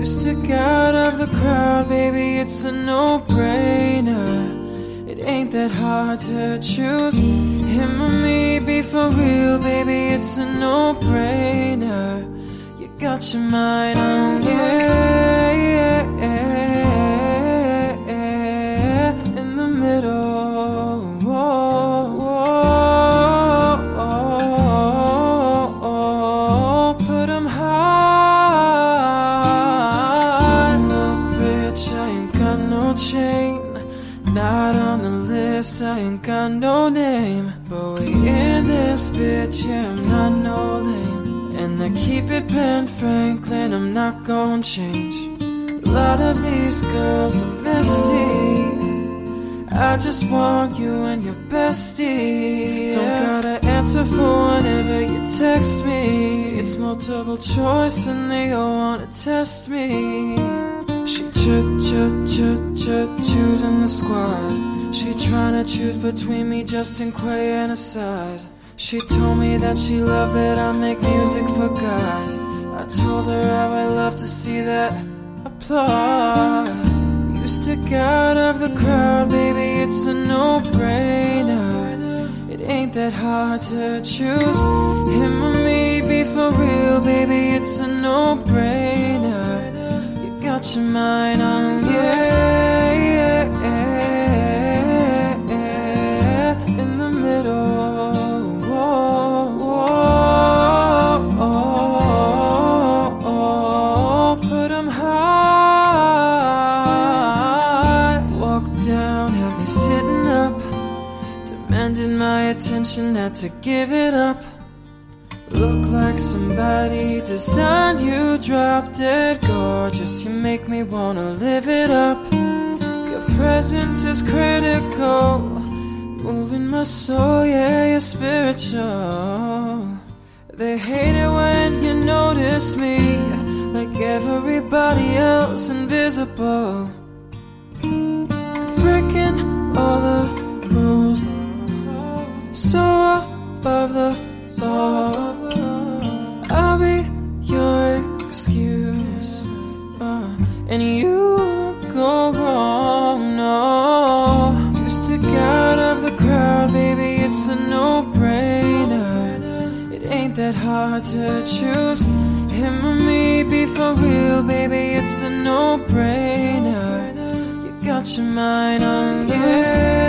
Stick out of the crowd, baby, it's a no-brainer. It ain't that hard to choose him or me, be for real, baby, it's a no-brainer. You got your mind on you, in the middle. Put him high. Don't look rich, I ain't got no chain. Not on the list, I ain't got no name. But we in this bitch, yeah, I'm not no lame. And I keep it Ben Franklin, I'm not gon' change. A lot of these girls are messy. I just want you and your bestie. Don't gotta answer for whenever you text me. It's multiple choice and they all wanna test me. She choosing the squad. She tryna choose between me, Justin Quay and Assad. She told me that she loved that I make music for God. I told her how I love to see that applaud. You stick out of the crowd, baby, it's a no-brainer. It ain't that hard to choose him or me, be for real, baby, it's a no-brainer. You got your mind on you, in the middle. Put him high. Walk down, have me sitting up, demanding my attention, had to give it up. Look like somebody designed you, drop dead gorgeous. You make me wanna live it up. Your presence is critical, moving my soul, yeah, you're spiritual. They hate it when you notice me, like everybody else invisible. Breaking all the rules, so above the law. I'll be your excuse, and you go wrong, no. You stick out of the crowd, baby, it's a no-brainer. It ain't that hard to choose him or me, be for real, baby, it's a no-brainer. You got your mind on you.